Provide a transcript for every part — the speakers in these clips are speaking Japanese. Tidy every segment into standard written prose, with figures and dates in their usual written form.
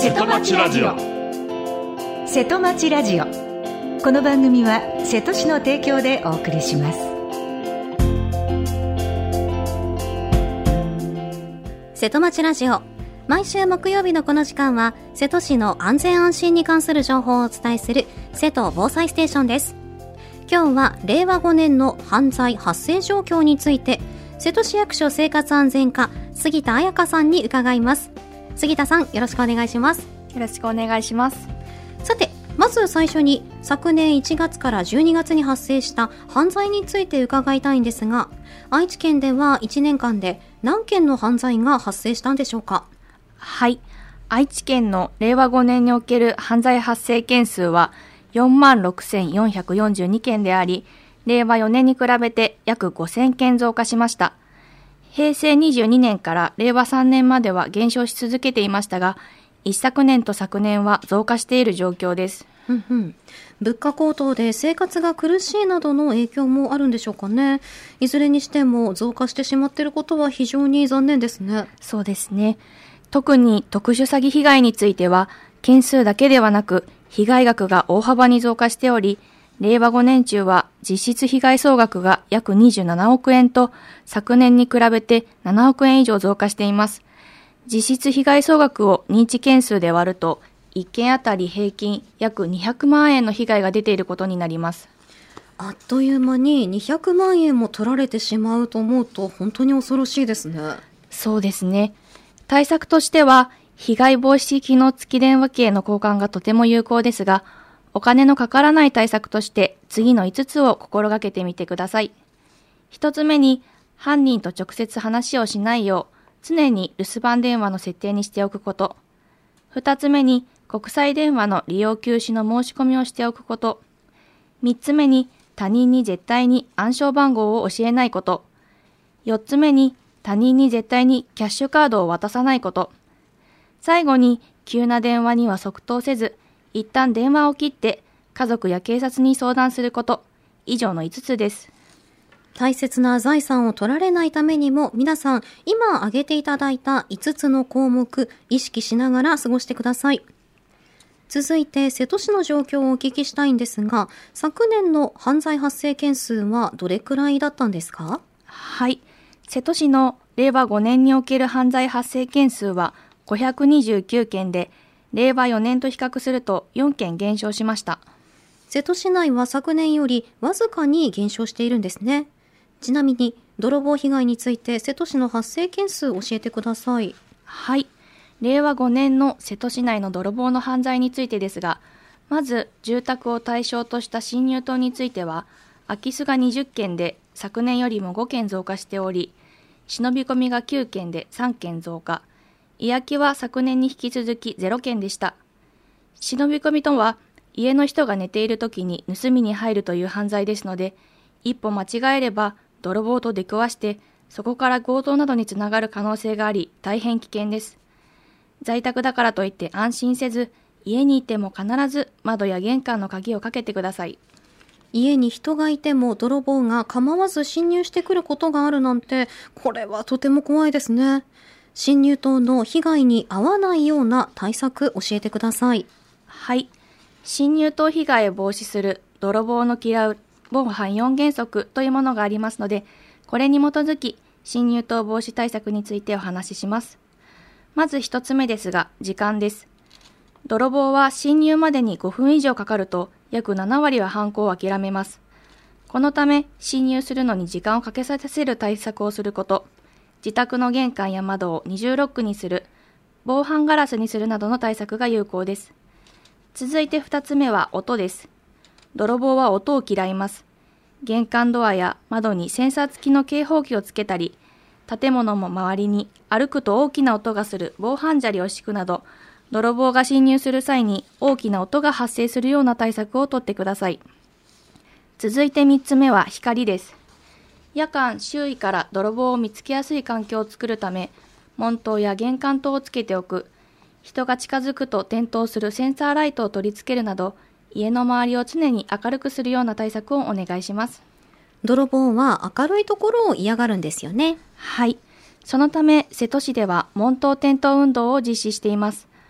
瀬戸町ラジオ。 瀬戸町ラジオ。この番組は瀬戸市の提供でお送りします。 瀬戸町ラジオ、毎週木曜日のこの時間は瀬戸市の安全安心に関する情報をお伝えする瀬戸防災ステーションです。今日は令和5年の犯罪発生状況について瀬戸市役所生活安全課杉田彩香さんに伺います。杉田さん、よろしくお願いします。 よろしくお願いします。 さて、まず最初に昨年1月から12月に発生した犯罪について伺いたいんですが、愛知県では1年間で何件の犯罪が発生したんでしょうか？ はい、愛知県の令和5年における犯罪発生件数は 46,442 件であり、令和4年に比べて約5000件増加しました。平成22年から令和3年までは減少し続けていましたが、一昨年と昨年は増加している状況です。 物価高騰で生活が苦しいなどの影響もあるんでしょうかね。いずれにしても増加してしまっていることは非常に残念ですね。 そうですね。特に特殊詐欺被害については、件数だけではなく被害額が大幅に増加しており、令和5年中は実質被害総額が約27億円と昨年に比べて7億円以上増加しています。実質被害総額を認知件数で割ると1件あたり平均約200万円の被害が出ていることになります。 あっという間に200万円も取られてしまうと思うと本当に恐ろしいですね。 そうですね。対策としては被害防止機能付き電話機への交換がとても有効ですが、お金のかからない対策として次の5つを心がけてみてください。1つ目に、犯人と直接話をしないよう常に留守番電話の設定にしておくこと。2つ目に、国際電話の利用休止の申し込みをしておくこと。3つ目に、他人に絶対に暗証番号を教えないこと。4つ目に、他人に絶対にキャッシュカードを渡さないこと。最後に、急な電話には即答せず、一旦電話を切って家族や警察に相談すること。以上の5つです。 大切な財産を取られないためにも皆さん今挙げていただいた5つの項目意識しながら過ごしてください。続いて瀬戸市の状況をお聞きしたいんですが、昨年の犯罪発生件数はどれくらいだったんですか？ はい、瀬戸市の令和5年における犯罪発生件数は529件で、令和4年と比較すると4件減少しました。 瀬戸市内は昨年よりわずかに減少しているんですね。ちなみに泥棒被害について瀬戸市の発生件数教えてください。 はい、令和5年の瀬戸市内の泥棒の犯罪についてですが、まず住宅を対象とした侵入等については空き巣が20件で昨年よりも5件増加しており、忍び込みが9件で3件増加、居空きは昨年に引き続き0件でした。忍び込みとは、家の人が寝ている時に盗みに入るという犯罪ですので、一歩間違えれば泥棒と出くわして、そこから強盗などにつながる可能性があり、大変危険です。在宅だからといって安心せず、家にいても必ず窓や玄関の鍵をかけてください。 家に人がいても泥棒が構わず侵入してくることがあるなんて、これはとても怖いですね。侵入等の被害に遭わないような対策教えてください。 はい。侵入等被害を防止する泥棒の嫌う防犯4原則というものがありますので、これに基づき侵入等防止対策についてお話しします。まず1つ目ですが、時間です。泥棒は侵入までに5分以上かかると約7割は犯行を諦めます。このため侵入するのに時間をかけさせる対策をすること、自宅の玄関や窓を二重ロックにする、防犯ガラスにするなどの対策が有効です。続いて2つ目は音です。泥棒は音を嫌います。玄関ドアや窓にセンサー付きの警報器をつけたり、建物も周りに歩くと大きな音がする防犯砂利を敷くなど、泥棒が侵入する際に大きな音が発生するような対策をとってください。続いて3つ目は光です。夜間周囲から泥棒を見つけやすい環境を作るため、門灯や玄関灯をつけておく、人が近づくと点灯するセンサーライトを取り付けるなど、家の周りを常に明るくするような対策をお願いします。 泥棒は明るいところを嫌がるんですよね。 はい。そのため、瀬戸市では門灯点灯運動を実施しています。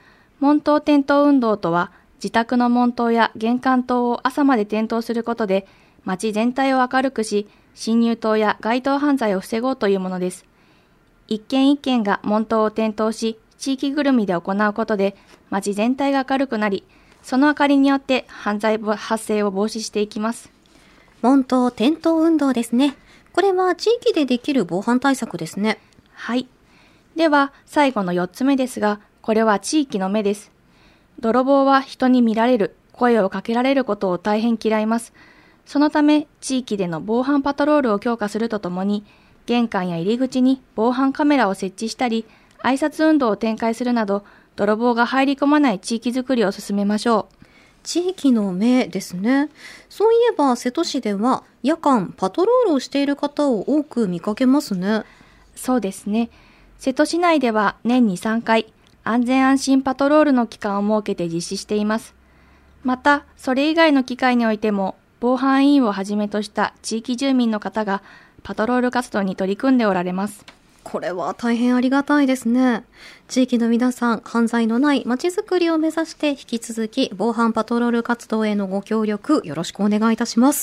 門灯点灯運動とは、自宅の門灯や玄関灯を朝まで点灯することで、街全体を明るくし、侵入灯や街頭犯罪を防ごうというものです。一軒一軒が門灯を点灯し、地域ぐるみで行うことで、街全体が明るくなり、その明かりによって犯罪発生を防止していきます。 門灯点灯運動ですね。これは地域でできる防犯対策ですね。 はい。では、最後の4つ目ですが、これは地域の目です。泥棒は人に見られる、声をかけられることを大変嫌います。そのため、地域での防犯パトロールを強化するとともに、玄関や入り口に防犯カメラを設置したり、挨拶運動を展開するなど、泥棒が入り込まない地域づくりを進めましょう。 地域の目ですね。そういえば瀬戸市では夜間パトロールをしている方を多く見かけますね。 そうですね。瀬戸市内では年に3回、安全安心パトロールの期間を設けて実施しています。また、それ以外の機会においても、防犯委員をはじめとした地域住民の方がパトロール活動に取り組んでおられます。 これは大変ありがたいですね。地域の皆さん、犯罪のない街づくりを目指して引き続き防犯パトロール活動へのご協力よろしくお願いいたします。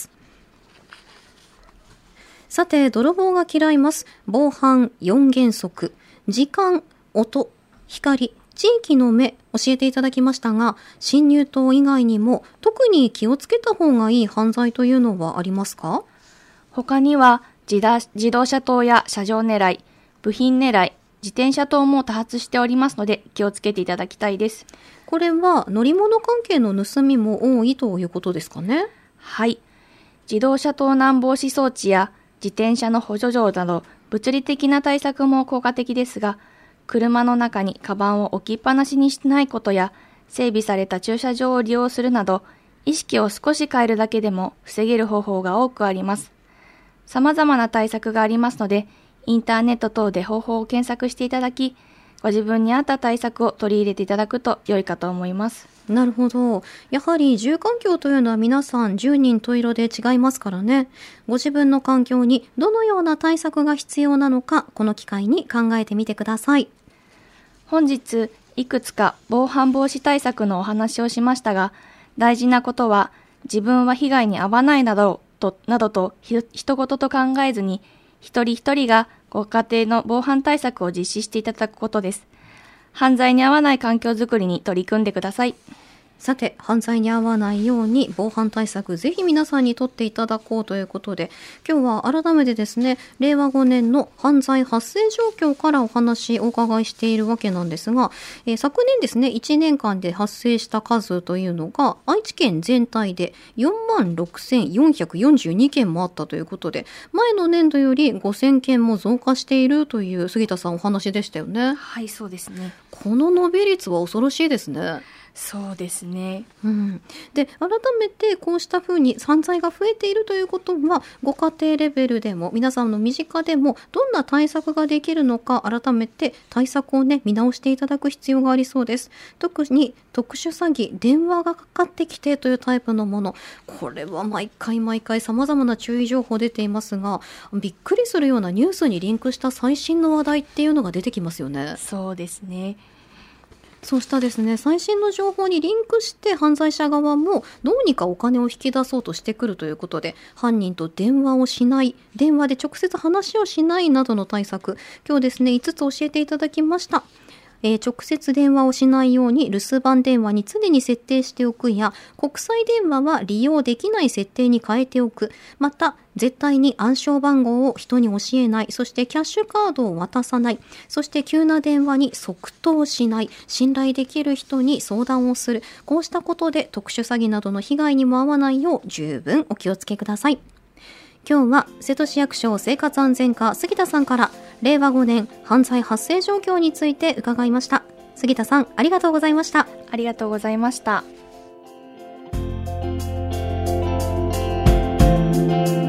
さて、泥棒が嫌います防犯4原則、時間、音、光、地域の目教えていただきましたが、侵入灯以外にも特に気をつけた方がいい犯罪というのはありますか？ 他には自動車灯や車上狙い、部品狙い、自転車灯も多発しておりますので気をつけていただきたいです。 これは乗り物関係の盗みも多いということですかね？ はい。自動車盗難防止装置や自転車の補助錠など物理的な対策も効果的ですが、車の中にカバンを置きっぱなしにしないことや整備された駐車場を利用するなど、意識を少し変えるだけでも防げる方法が多くあります。様々な対策がありますので、インターネット等で方法を検索していただき、ご自分に合った対策を取り入れていただくと良いかと思います。 なるほど。やはり住環境というのは皆さん10人十色で違いますからね。ご自分の環境にどのような対策が必要なのか、この機会に考えてみてください。 本日、いくつか防犯防止対策のお話をしましたが、大事なことは自分は被害に遭わないなどと一言と考えずに、一人一人がご家庭の防犯対策を実施していただくことです。犯罪に遭わない環境づくりに取り組んでください。 さて、犯罪に遭わないように防犯対策ぜひ皆さんに取っていただこうということで、今日は改めてですね、令和5年の犯罪発生状況からお話お伺いしているわけなんですが、昨年ですね、1年間で発生した数というのが愛知県全体で 46,442 件もあったということで、前の年度より5000件も増加しているという杉田さんお話でしたよね。 はい、そうですね。 この伸び率は恐ろしいですね。 そうですね。 で、改めてこうしたふうに犯罪が増えているということは、ご家庭レベルでも皆さんの身近でもどんな対策ができるのか、改めて対策を見直していただく必要がありそうです。特に特殊詐欺、電話がかかってきてというタイプのもの、これは毎回様々な注意情報出ていますが、びっくりするようなニュースにリンクした最新の話題っていうのが出てきますよね。 そうですね。 そうしたですね、最新の情報にリンクして犯罪者側もどうにかお金を引き出そうとしてくるということで、犯人と電話をしない、電話で直接話をしないなどの対策、今日ですね、5つ教えていただきました。直接電話をしないように留守番電話に常に設定しておくや、国際電話は利用できない設定に変えておく。また、絶対に暗証番号を人に教えない。そしてキャッシュカードを渡さない。そして急な電話に即答しない。信頼できる人に相談をする。こうしたことで特殊詐欺などの被害にも遭わないよう十分お気をつけください。今日は瀬戸市役所生活安全課杉田さんから令和5年犯罪発生状況について伺いました。杉田さん、ありがとうございました。 ありがとうございました。